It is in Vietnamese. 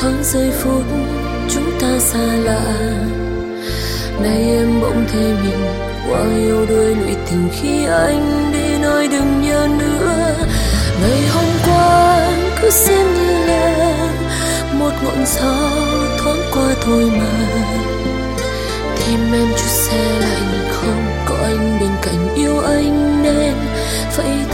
thoáng giây phút chúng ta xa lạ. Nay em bỗng thấy mình quá yêu đuối lụy tình khi anh đi nói đừng nhớ nữa. Ngày hôm qua cứ xem như là một ngọn gió thoáng qua thôi mà. Tim em chút xe lạnh, không có anh bên cạnh yêu anh nên vậy